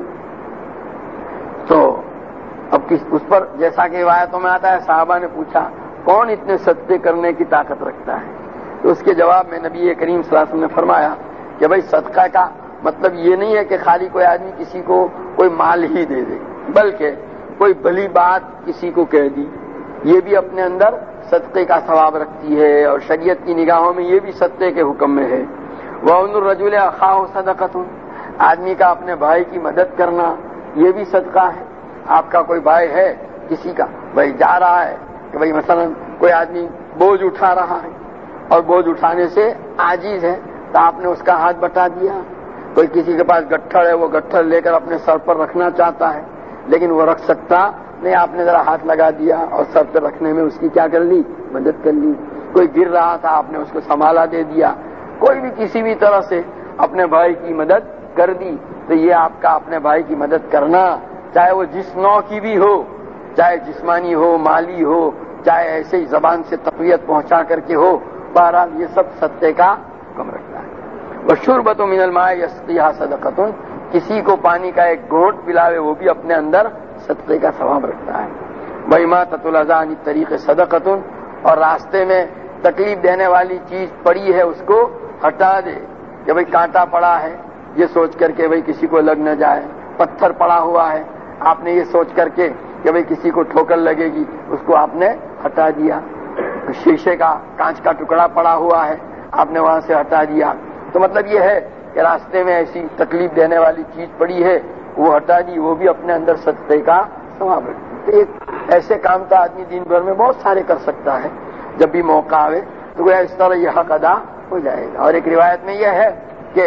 تو اب کس اس پر جیسا کہ روایتوں میں آتا ہے صحابہ نے پوچھا کون اتنے صدقے کرنے کی طاقت رکھتا ہے؟ تو اس کے جواب میں نبی کریم صلی اللہ علیہ وسلم نے فرمایا کہ بھائی صدقہ کا مطلب یہ نہیں ہے کہ خالی کوئی آدمی کسی کو کوئی مال ہی دے دے، بلکہ کوئی بھلی بات کسی کو کہہ دی، یہ بھی اپنے اندر صدقے کا ثواب رکھتی ہے اور شریعت کی نگاہوں میں یہ بھی صدقے کے حکم میں ہے. وَأَنُّ الرَّجُلَ أَخَاهُ صَدَقَةٌ، آدمی کا اپنے بھائی کی مدد کرنا یہ بھی صدقہ ہے. آپ کا کوئی بھائی ہے کسی کا بھائی جا رہا ہے کہ بھائی مثلا کوئی آدمی بوجھ اٹھا رہا ہے اور بوجھ اٹھانے سے عاجز ہے تو آپ نے اس کا ہاتھ بٹا دیا. کوئی کسی کے پاس گٹھڑ ہے وہ گٹھڑ لے کر اپنے سر پر رکھنا چاہتا ہے لیکن وہ رکھ سکتا نہیں، آپ نے ذرا ہاتھ لگا دیا اور سر پر رکھنے میں اس کی کیا کر لی؟ مدد کر لی. کوئی گر رہا تھا آپ نے اس کو سنبھالا دے دیا. کوئی بھی کسی بھی طرح سے اپنے بھائی کی مدد کر دی تو یہ آپ کا اپنے بھائی کی مدد کرنا، چاہے وہ جس نوع کی بھی ہو، چاہے جسمانی ہو، مالی ہو، چاہے ایسے ہی زبان سے تقویت پہنچا کر کے ہو، بہرحال یہ سب صدقے کا حکم رکھتا ہے. وَشُرْبَةٌ مِنَ الْمَاءِ يَسْقِيهَا صَدَقَةٌ، کسی کو پانی کا ایک گھونٹ پلاوے وہ بھی اپنے اندر صدقے کا ثواب رکھتا ہے. وَإِمَاتَةُ الْأَذَى عَنِ الطَّرِيقِ صَدَقَةٌ، اور راستے میں تکلیف دینے والی چیز پڑی ہے اس کو ہٹا دے. کہ بھئی کانٹا پڑا ہے یہ سوچ کر کے بھئی کسی کو لگ نہ جائے، پتھر پڑا ہوا ہے آپ نے یہ سوچ کر کے کہ بھئی کسی کو ٹھوکر لگے گی اس کو آپ نے ہٹا دیا. شیشے کا کانچ کا ٹکڑا پڑا ہوا ہے آپ نے وہاں سے ہٹا دیا. تو مطلب یہ ہے کہ راستے میں ایسی تکلیف دینے والی چیز پڑی ہے وہ ہٹا دی، وہ بھی اپنے اندر صدقے کا ثواب ہے. ایک ایسے کام کا آدمی دن بھر میں بہت سارے کر سکتا ہے، جب بھی موقع آئے تو وہ اس طرح یہ حق ادا ہو جائے گا. اور ایک روایت میں یہ ہے کہ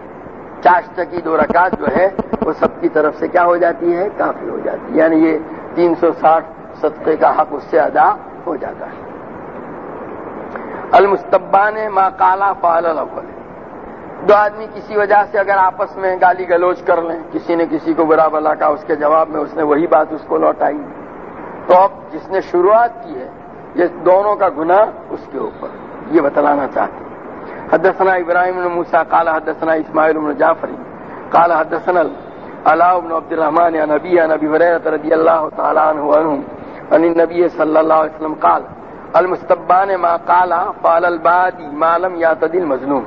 چاشت کی دو رکعت جو ہے وہ سب کی طرف سے کیا ہو جاتی ہے؟ کافی ہو جاتی ہے. یعنی یہ تین سو ساٹھ صدقے کا حق اس سے ادا ہو جاتا ہے. المستبان ما قالا فعل الاول، دو آدمی کسی وجہ سے اگر آپس میں گالی گلوچ کر لیں، کسی نے کسی کو برا بلا کہا، اس کے جواب میں اس نے وہی بات اس کو لوٹائی، تو اب جس نے شروعات کی ہے یہ دونوں کا گناہ اس کے اوپر، یہ بتلانا چاہتے ہیں. حدثنا ابراہیم بن موسیٰ قال حدثنا اسماعیل بن جعفر قال حدثنا علاء بن عبد الرحمن عن ابی عن ابی ہریرہ رضی اللہ تعالی عنہ عنہ عن النبی صلی اللہ علیہ وسلم قال المستبان ما قال فعل البادی ما لم یعتد المظلوم،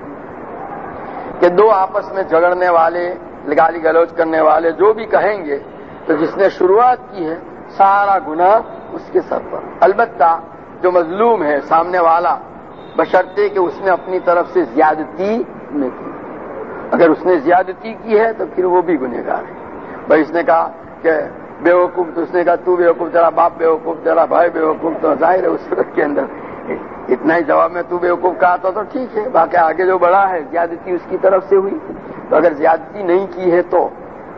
کہ دو آپس میں جھگڑنے والے، گالی گلوچ کرنے والے جو بھی کہیں گے تو جس نے شروعات کی ہے سارا گناہ اس کے سر پر. البتہ جو مظلوم ہے سامنے والا بشرطے کہ اس نے اپنی طرف سے زیادتی نہیں کی. اگر اس نے زیادتی کی ہے تو پھر وہ بھی گنہگار ہے. بھائی اس نے کہا کہ بے وقوف، تو اس نے کہا تو بے وقوف، تیرا باپ بے وقوف، تیرا بھائی بے وقوف، تو ظاہر ہے اس صورت کے اندر اتنا ہی جواب میں تو بے وقوف کہا تھا تو ٹھیک ہے، باقی آگے جو بڑا ہے زیادتی اس کی طرف سے ہوئی. تو اگر زیادتی نہیں کی ہے تو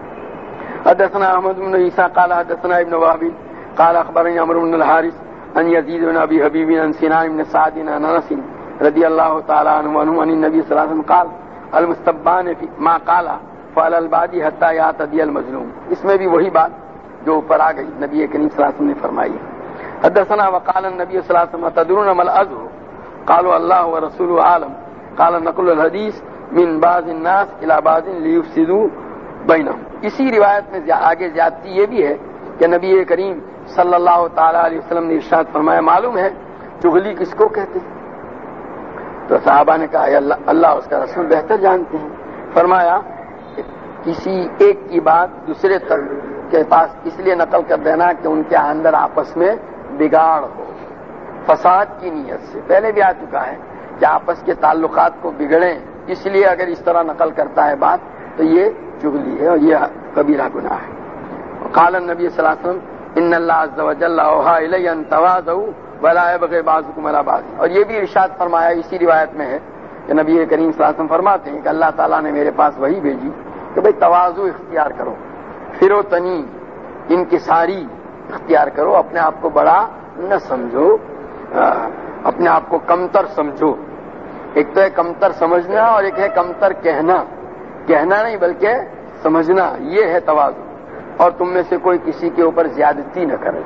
حدثنا احمد بن عیسیٰ قال حدثنا ابن وهب قال اخبرني عمرو بن الحارث عن يزيد بن ابي حبيب عن سنان بن سعد عن انس رضي الله تعالى عنه عن النبي صلى الله عليه وسلم قال المستبان ما قال فعل البادي حتى يعتدي المظلوم. اس میں بھی وہی بات جو اوپر آ گئی نبی کریم صلی اللہ علیہ وسلم نے فرمائی. حدثنا وقال النبي صلى الله عليه وسلم تدرون ما الأذى قالوا الله ورسوله عالم قال نقل الحديث من بعض الناس الى بعض ليفسدوا بينهم. اسی روایت میں آگے زیادتی یہ بھی ہے کہ نبی کریم صلی اللہ تعالی علیہ وسلم نے ارشاد فرمایا معلوم ہے چغلی کس کو کہتے ہیں؟ تو صحابہ نے کہا اللہ اللہ اس کا رسول بہتر جانتے ہیں. فرمایا کسی ایک کی بات دوسرے تک کے پاس اس لیے نقل کر دینا کہ ان کے اندر آپس میں بگاڑ ہو، فساد کی نیت سے. پہلے بھی آ چکا ہے کہ آپس کے تعلقات کو بگڑیں، اس لیے اگر اس طرح نقل کرتا ہے بات تو یہ چغلی ہے اور یہ کبیرہ گناہ ہے۔ قال النبی صلی اللہ علیہ وسلم ان اللہ عز وجل اوحى الی ان تواضعوا ولا يبغي بعضكم على بعض، اور یہ بھی ارشاد فرمایا، اسی روایت میں ہے کہ نبی کریم صلی اللہ علیہ وسلم فرماتے ہیں کہ اللہ تعالیٰ نے میرے پاس وحی بھیجی کہ بھئی تواضع اختیار کرو، فرو تنی انکساری اختیار کرو، اپنے آپ کو بڑا نہ سمجھو، اپنے آپ کو کمتر سمجھو۔ ایک تو ہے کمتر سمجھنا اور ایک ہے کمتر کہنا، کہنا نہیں بلکہ سمجھنا، یہ ہے تواضع۔ اور تم میں سے کوئی کسی کے اوپر زیادتی نہ کرے۔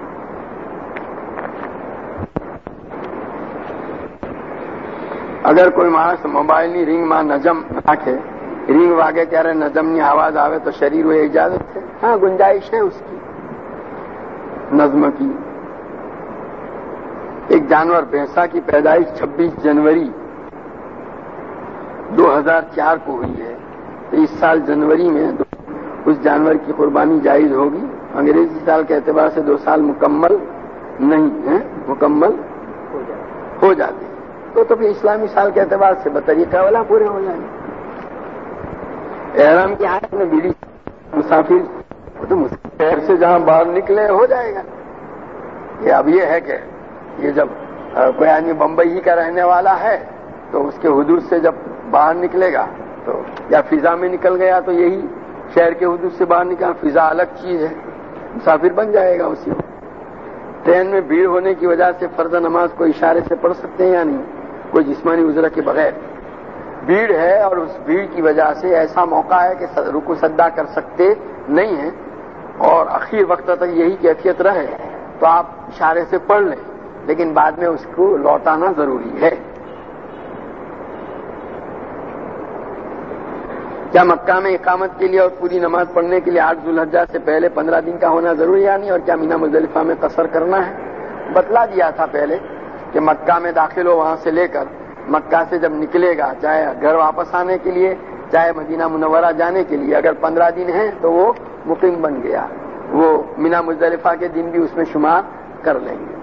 اگر کوئی ماں موبائل نہیں رنگ ماں نجم رکھے، رنگ واگے کہہ رہے نجم نہیں آواز آوے تو شریر ہوئے اجازت ہے، ہاں گنجائش ہے اس کی نظم کی۔ ایک جانور بھینسا کی پیدائش چھبیس جنوری دو ہزار چار کو ہوئی ہے، تو اس سال جنوری میں اس جانور کی قربانی جائز ہوگی؟ انگریزی سال کے اعتبار سے دو سال مکمل نہیں ہے، مکمل ہو جاتے تو تو پھر اسلامی سال کے اعتبار سے بطریقہ والا پورے ہو جائیں گے۔ احرام کی حالت میں بیوی مسافر تو شہر سے جہاں باہر نکلے ہو جائے گا۔ یہ اب یہ ہے کہ یہ جب کوئی آدمی بمبئی کا رہنے والا ہے تو اس کے حدود سے جب باہر نکلے گا تو یا فضا میں نکل گیا تو یہی شہر کے حدود سے باہر نکلا، فضا الگ چیز ہے، مسافر بن جائے گا اسی وقت۔ ٹرین میں بھیڑ ہونے کی وجہ سے فرض نماز کو اشارے سے پڑھ سکتے ہیں یا نہیں؟ کوئی جسمانی عذر کے بغیر بھیڑ ہے اور اس بھیڑ کی وجہ سے ایسا موقع ہے کہ رکوع سجدہ کر سکتے نہیں ہیں اور اخیر وقت تک یہی کیفیت رہے تو آپ اشارے سے پڑھ لیں، لیکن بعد میں اس کو لوٹانا ضروری ہے۔ کیا مکہ میں اقامت کے لیے اور پوری نماز پڑھنے کے لیے آٹھ ذوالحجہ سے پہلے پندرہ دن کا ہونا ضروری یا نہیں، اور کیا مینا مزدلفہ میں قصر کرنا ہے؟ بتلا دیا تھا پہلے کہ مکہ میں داخل ہو، وہاں سے لے کر مکہ سے جب نکلے گا چاہے گھر واپس آنے کے لیے چاہے مدینہ منورہ جانے کے لیے، اگر پندرہ دن ہیں تو وہ مقیم بن گیا، وہ مینا مزدلفہ کے دن بھی اس میں شمار کر لیں گے۔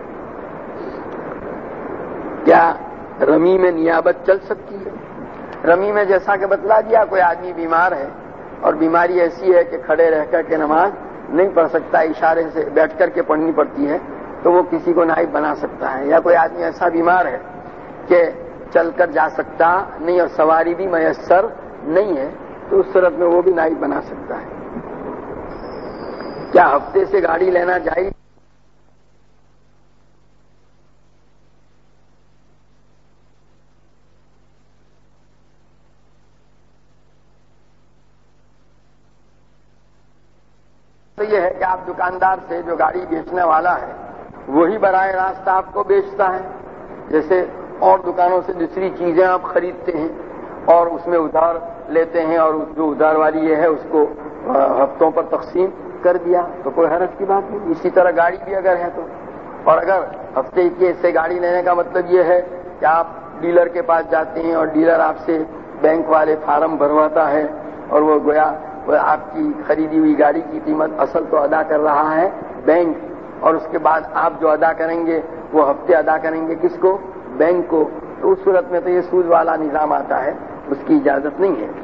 کیا رمی میں نیابت چل سکتی ہے؟ رمی میں جیسا کہ بتلا دیا، کوئی آدمی بیمار ہے اور بیماری ایسی ہے کہ کھڑے رہ کر کے نماز نہیں پڑھ سکتا، اشارے سے بیٹھ کر کے پڑھنی پڑتی ہے، تو وہ کسی کو نائب بنا سکتا ہے۔ یا کوئی آدمی ایسا بیمار ہے کہ چل کر جا سکتا نہیں اور سواری بھی میسر نہیں ہے، تو اس صورت میں وہ بھی نائب بنا سکتا ہے۔ کیا ہفتے سے گاڑی لینا چاہیے؟ تو یہ ہے کہ آپ دکاندار سے جو گاڑی بیچنے والا ہے وہی براہ راست آپ کو بیچتا ہے، جیسے اور دکانوں سے دوسری چیزیں آپ خریدتے ہیں اور اس میں ادھار لیتے ہیں اور جو ادھار والی یہ ہے اس کو ہفتوں پر تقسیم کر دیا تو کوئی حرج کی بات نہیں۔ اسی طرح گاڑی بھی اگر ہے تو، اور اگر ہفتے کے سے گاڑی لینے کا مطلب یہ ہے کہ آپ ڈیلر کے پاس جاتے ہیں اور ڈیلر آپ سے بینک والے فارم بھرواتا ہے اور وہ گویا وہ آپ کی خریدی ہوئی گاڑی کی قیمت اصل تو ادا کر رہا ہے بینک، اور اس کے بعد آپ جو ادا کریں گے وہ ہفتے ادا کریں گے کس کو؟ بینک کو، تو اس صورت میں تو یہ سود والا نظام آتا ہے، اس کی اجازت نہیں ہے۔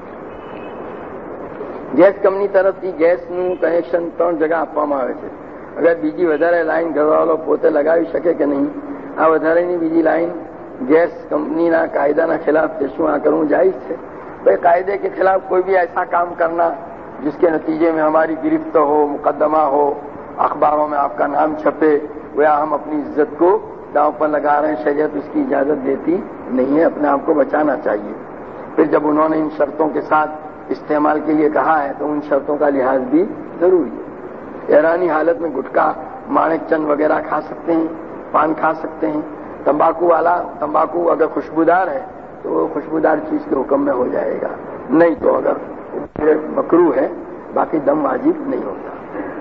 ગેસ કંપની તરફથી ગેસનું કનેક્શન ત્રણ જગા આપવામાં આવે છે, અગર બીજી વધારે લાઈન ઘરવાળો પોતે લગાવી શકે કે નહીં? આ વધારેની બીજી લાઈન ગેસ કંપનીના કાયદાના ખિલાફ છે, શું આ કરવું જાયઝ છે? ભાઈ કાયદे के खिलाफ कोई भी ऐसा काम करना जिसके नतीजे में हमारी गिरफ्त हो, मुकदमा हो, अखबारों में आपका नाम छपे, या हम अपनी इज्जत को दांव पर लगा रहे हैं, शरीयत उसकी इजाजत देती नहीं है, अपने आप को बचाना चाहिए। फिर जब उन्होंने इन शर्तों के साथ इस्तेमाल के लिए कहा है तो उन शर्तों का लिहाज भी जरूरी है। हैरानी हालत में गुटखा, माणिक चंद वगैरह खा सकते हैं, पान खा सकते हैं। तंबाकू वाला तंबाकू अगर खुशबूदार है तो वो खुशबूदार चीज के हुक्म में हो जाएगा, नहीं तो अगर मकरू है बाकी दम वाजिब नहीं होता।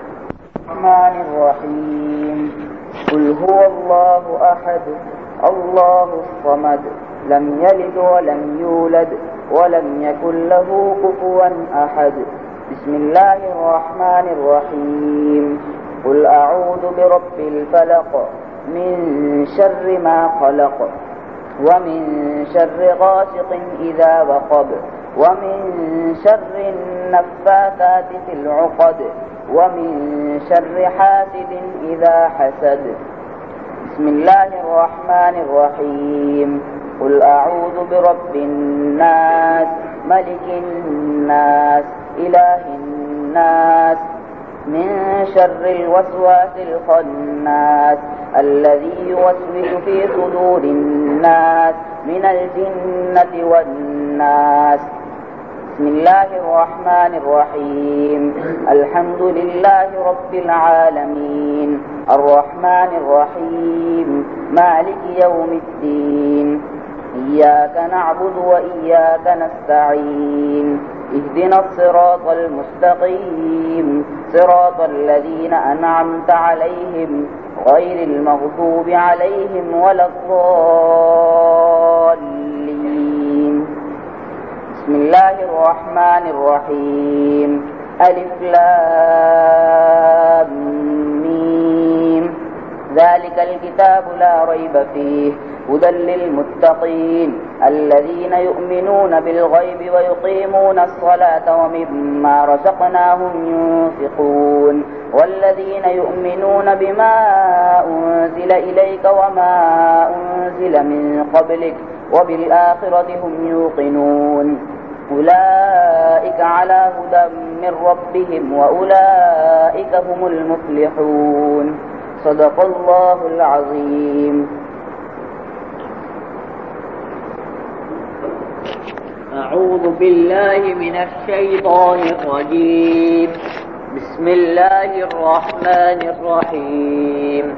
قل هو الله أحد الله الصمد لم يلد ولم يولد ولم يكن له كفوا أحد بسم الله الرحمن الرحيم قل أعوذ برب الفلق من شر ما خلق ومن شر غاسق إذا وقب ومن شر النفاثات في العقد ومن شر حاسد إذا حسد. بسم الله الرحمن الرحيم. قل أعوذ برب الناس ملك الناس إله الناس من شر الوسواس الخناس الذي يوسوس في صدور الناس من الجنة والناس. بسم الله الرحمن الرحيم. الحمد لله رب العالمين الرحمن الرحيم مالك يوم الدين إياك نعبد وإياك نستعين اهدنا الصراط المستقيم صراط الذين أنعمت عليهم غير المغضوب عليهم ولا الضالين. بسم الله الرحمن الرحيم. ألف لام ميم ذلك الكتاب لا ريب فيه هدى للمتقين الذين يؤمنون بالغيب ويقيمون الصلاة ومما رزقناهم ينفقون والذين يؤمنون بما أنزل إليك وما أنزل من قبلك وبالآخرة هم يوقنون أولئك على هدى من ربهم وأولئك هم المفلحون. صدق الله العظيم. أعوذ بالله من الشيطان الرجيم. بسم الله الرحمن الرحيم.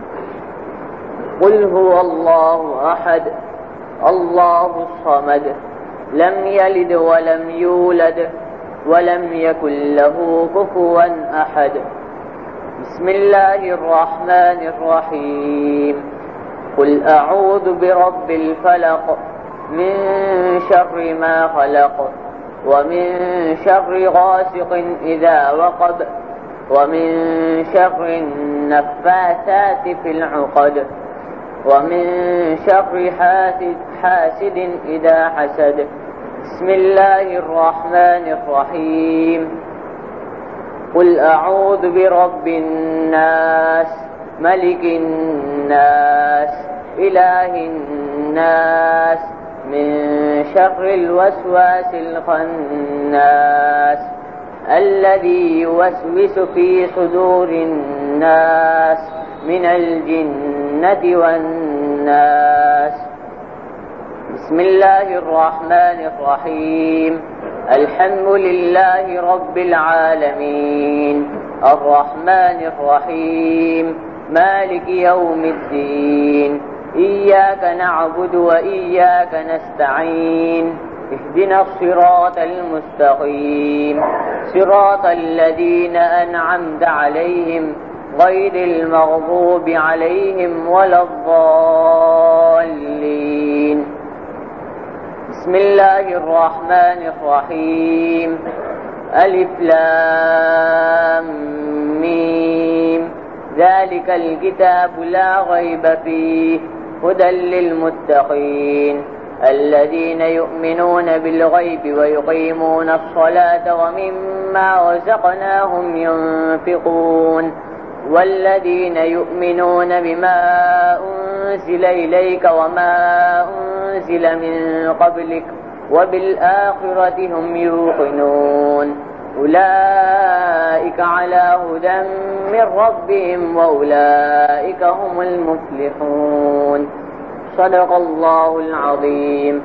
قل هو الله أحد الله الصمد لم يلد ولم يولد ولم يكن له كفوا أحد. بسم الله الرحمن الرحيم. قل أعوذ برب الفلق من شر ما خلق ومن شر غاسق إذا وقب ومن شر النفاثات في العقد ومن شر حاسد, حاسد إذا حسد. بسم الله الرحمن الرحيم. قل أعوذ برب الناس ملك الناس إله الناس من شر الوسواس الخناس الذي يوسوس في صدور الناس من الجنة والناس. بسم الله الرحمن الرحيم. الحمد لله رب العالمين الرحمن الرحيم مالك يوم الدين إياك نعبد وإياك نستعين اهدنا الصراط المستقيم صراط الذين أنعمت عليهم غير المغضوب عليهم ولا الضالين. بسم الله الرحمن الرحيم. ألف لام ميم ذلك الكتاب لا ريب فيه هدى للمتقين الذين يؤمنون بالغيب ويقيمون الصلاة ومما رزقناهم ينفقون والذين يؤمنون بما أنزل إليك وما أنزل من قبلك وبالآخرة هم يوقنون أولئك على هدى من ربهم وأولئك هم المفلحون. صدق الله العظيم.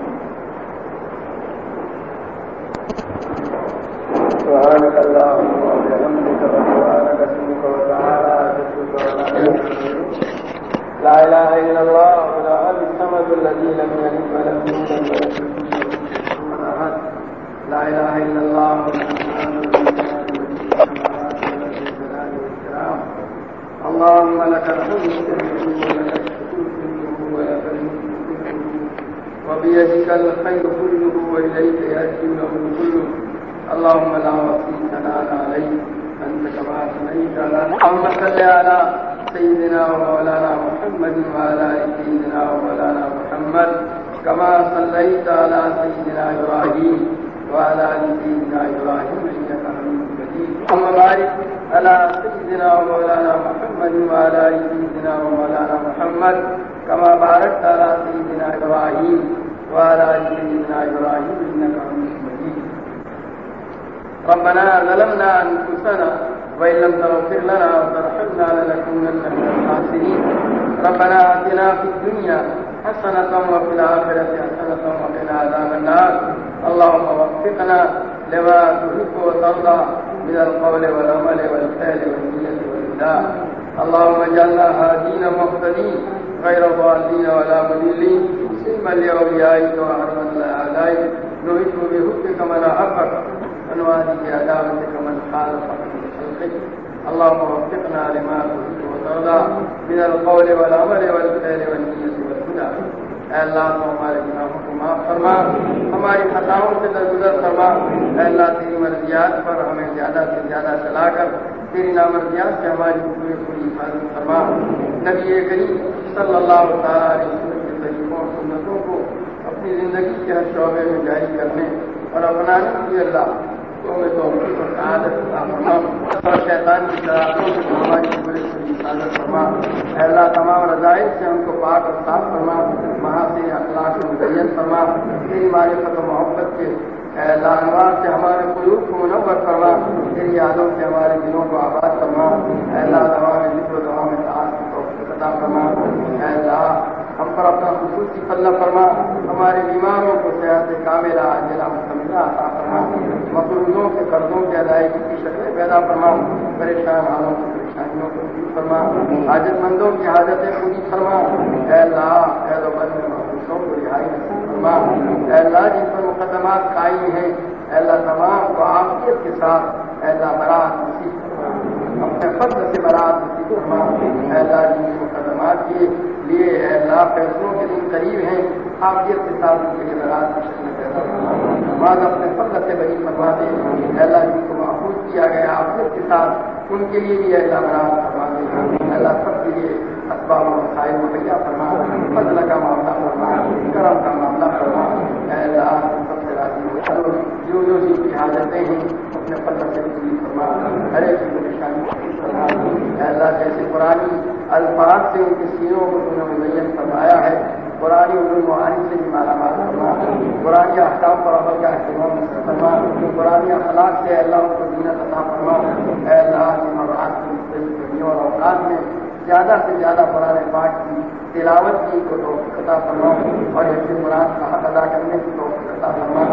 سبحانك اللهم وبحمدك وسبحانك اسمك وتعالى جدك ولا لا اله الا الله ولا الصمد الذي لم يلد ولم يولد ولم يكن له احد. لا اله الا الله اللهم لك الحمد كله ولك الشكر كله ولك الملك كله وبيدك الخير كله واليك ياتي الامر كله. اللهم لا وصي ثناء عليك انت كما اثنيت على اللهم صل على سيدنا ومولانا محمد وعلى ال سيدنا ومولانا محمد محمد كما صليت على سيدنا إبراهيم وعلى آل سيدنا إبراهيم إنك حميد مجيد. اللهم بارك على سيدنا ومولانا محمد وعلى آل سيدنا ومولانا محمد كما باركت على سيدنا إبراهيم وعلى آل سيدنا إبراهيم إنك حميد مجيد. ربنا ظلمنا أنفسنا وإن لم تغفر لنا وترحمنا لنكونن من الخاسرين. ربنا آتنا في الدنيا حسنة وفي الآخرة حسنة وقنا عذاب النار. اللهم وفقنا لما تحب وترضى من القول والعمل والفعل والنية والإداء. اللهم اجعلنا هادين مهتدين غير ضالين ولا مضلين سلما لأوليائك وحرما لأعدائك. نحب بحبك من أحبك ونوادي بعداوتك من خالفك من خلقك. اللهم وفقنا لما تحب وترضى من القول والعمل والفعل والنية والهدى. اے اللہ تو ہمارے گناہوں کو معاف فرما، ہماری خطاؤں سے درگزر فرما. اے اللہ تیری مرضیات پر ہمیں زیادہ سے زیادہ چلا کر تیری نامرضیات سے ہماری پوری پوری حفاظت فرما. نبی کریم صلی اللہ تعالیٰ علیہ وسلم کے طریقوں اور سنتوں کو اپنی زندگی کے ہر شعبے میں جاری کرنے اور اپنانے کی اللہ تو میں تو سعادت عطا فرما اور شیطان کی شرارتوں سے ہماری پوری پوری حفاظت فرما. اے اللہ تمام رضائل سے ہم کو پاک اور صاف فرما، وہاں سے اخلاق کو مزین فرما. تیری معرفت و محبت کے اے اللہ انوار سے ہمارے قلوب کو منور فرما. تیری یادوں سے ہمارے دلوں کو آباد فرما. اے اللہ دعا میں ذکر و دعا میں تعاون کی توفیق عطا فرما. اے اللہ ہم پر اپنا خصوصی فضل فرما. ہمارے بیماروں کو صحت کاملہ عاجلہ مستمرہ عطا فرما. مقروضوں کے قرضوں کی ادائیگی کی شکلیں پیدا فرما. پریشان حالوں کی پریشانیوں کو دور فرما. حاجت مندوں کی حاجتیں پوری فرما. اے اللہ خیر و بد میں محبوسوں کو رہائی نصیب فرما. اے اللہ جن پر مقدمات قائم ہیں اے اللہ تمام کو عافیت کے ساتھ اے اللہ برات نصیب فرما. اپنے فضل سے برات نصیب فرما. اے اللہ جن کے مقدمات کے لیے اے اللہ فیصلوں کے دن قریب ہیں عافیت کے ساتھ ان کے لیے برات کی شکلیں پیدا فرما. بعض اپنے فضل سے بری فرما دے. اے اللہ جن کو محفوظ کیا گیا عافیت کے ساتھ ان کے لیے بھی اے اللہ برات فرما دے. اے اللہ سب کے لیے اسباب و وسائل مہیا فرما. فضل کا معاملہ فرما، کرم کا معاملہ فرما. اے اللہ سب سے راضی ہو جو جو جن کی حاجتیں ہیں اپنے فضل سے پوری فرما. ہر ایک کی پریشانی فرما. اے اللہ جیسے قرآنی الفاظ سے ان کے سینوں کو تم نے مزین فرمایا ہے، قرآنی علوم معانی سے بھی مالا مال فرما. قرآنی احکام پر عمل کا اہتمام فرما. قرآنی اخلاق سے اللہ ان کو زینت عطا فرما. اے اللہ جمعرات کی مختلف گھڑیوں اور اوقات میں زیادہ سے زیادہ قرآن پاک کی تلاوت کی کو توفیق عطا فرما اور حفظ قرآن کا حق ادا کرنے کی توفیق عطا فرما.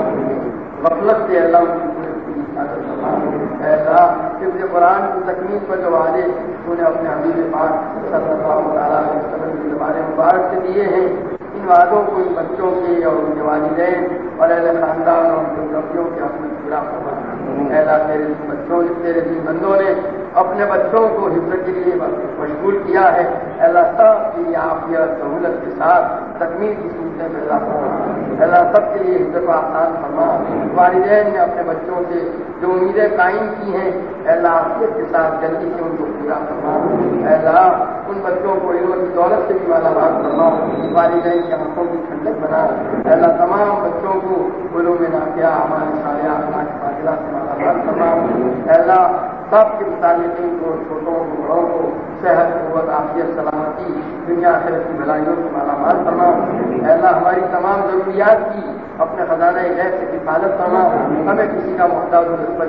غفلت سے اللہ ان کی پوری پوری حفاظت فرما. اے اللہ حفظ قرآن کی تکمیل پر جو وعدے تو نے اپنے حبیب پاک صلی اللہ تعالیٰ علیہ وسلم کی زبان مبارک سے دیے ہیں، ان وعدوں کو ان بچوں کے اور ان کے والدین اور اہل خاندان اور ان کے مربیوں کے حق میں پورا فرما. اے اللہ تیرے بچوں تیرے دین بندوں نے اپنے بچوں کو حفظ کے لیے مشغول کیا ہے. اے اللہ سب کی عافیت سہولت کے ساتھ تکمیل کی صورتیں پیدا فرما. اے اللہ سب کے لیے حفظ کو آسان فرما. والدین نے اپنے بچوں سے جو امیدیں قائم کی ہیں اے اللہ عافیت کے ساتھ جلدی سے ان کو پورا فرما. اے اللہ ان بچوں کو علم کی دولت سے بھی مالا مال فرما. والدین کے آنکھوں کی ٹھنڈک بنا. اے اللہ تمام بچوں کو علوم نافعہ ہمارے سارے اخلاق فاضلہ سے مالا مال فرما. اے اللہ سب کے متعلقین کو چھوٹوں کو بڑوں کو صحت قوت عافیت سلامتی دنیا آخرت کی بھلائیوں سے مالا مال فرما. اے اللہ ہماری تمام ضروریات کی اپنے خزانہ غیب سے حفاظت فرما. ہمیں کسی کا محتاج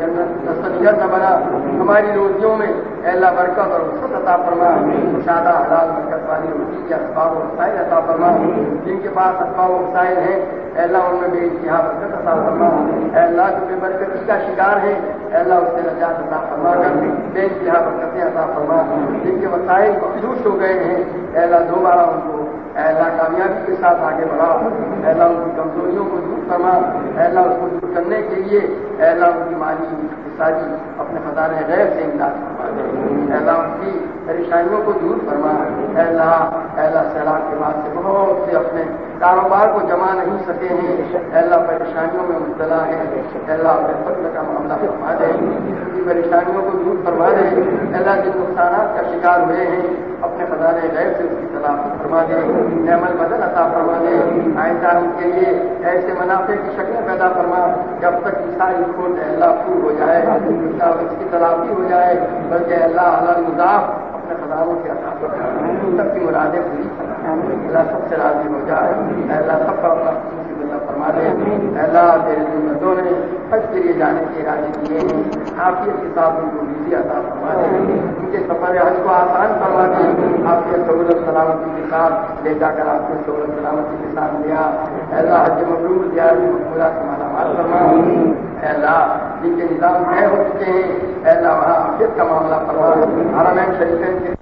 دستگیر نہ بنا. ہماری روزیوں میں اے اللہ برکت اور وسعت عطا فرما. مشاہدہ حلال برکت والی روزی کے اسباب و وسائل عطا فرما. جن کے پاس اسباب و وسائل ہیں اے اللہ ان میں بے انتہا برکت عطا فرما. اے اللہ جو بے برکتی کا شکار ہے اے اللہ اس سے نجات عطا فرما کر بے انتہا برکتیں عطا فرما. جن کے وسائل مخصوص ہو گئے ہیں اے اللہ دوبارہ ان کو اے اللہ کامیابی کے ساتھ آگے بڑھا. اے اللہ ان کی کمزوریوں کو دور فرما. اے اللہ اس کو دور کرنے کے لیے اے اللہ ان کی مالی اقتصادی اپنے خزانہ غیب سے امداد فرما. اے اللہ ان کی پریشانیوں کو دور فرما. اے اللہ اے اللہ سیلاب کے بعد سے بہت سے اپنے کاروبار کو جما نہیں سکے ہیں اے اللہ پریشانیوں میں مبتلا ہے. اے اللہ اپنے فضل کا معاملہ فرما دے. ان کی پریشانیوں کو دور فرما دے. اے اللہ جن نقصانات کا شکار ہوئے ہیں اپنے خزانے غیب سے اس کی تلافی فرما دے، نعم البدل عطا فرما دے، آئندہ ان کے لیے ایسے منافع کی شکلیں پیدا فرما جب تک یہ ساری کھوٹ اللہ پور ہو جائے، اس کی تلافی ہو جائے، بلکہ اللہ حلال مضاف اپنے خزانوں کے عطا فرما سب کی مرادیں پوری فرما، اللہ سب سے راضی ہو جائے، اللہ سب کا اپنا فرما دے، اللہ تیرے جملوں نے حج کے لیے جانے کے ارادے کیے ہیں، عافیت کے ساتھ ان کو ویزی عطا فرما دے، ان کے سفر حج کو آسان فرما دے، آپ کے سہولت سلامتی کے ساتھ لے جا کر آپ کے سہولت سلامتی کے ساتھ لیا، اللہ حج مبرور زیارت مقبولہ سے مالا مال فرما، اللہ جن کے نظام طے ہو چکے ہیں اللہ وہاں عافیت کا معاملہ فرما، حرمین شریفین کے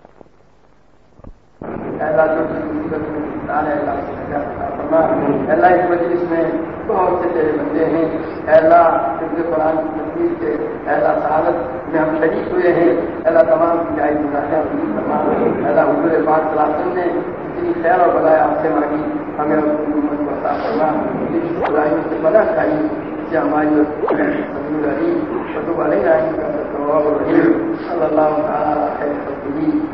اللہ جو اللہ اس مجلس میں بہت سے تیرے بندے ہیں، اللہ جن کے قرآن کی تصویر سے اللہ سعادت میں ہم شریک ہوئے ہیں، اللہ تمام کی جائز اللہ حضور پاک صلی اللہ علیہ وسلم نے اتنی خیر اور بلائے آپ سے مانگی، ہمیں حکومت کو عطا فرما، برائیوں سے بلا چاہیے سے ہماری صلی اللہ علیہ وسلم صلی اللہ علیہ وسلم صلی اللہ علیہ وسلم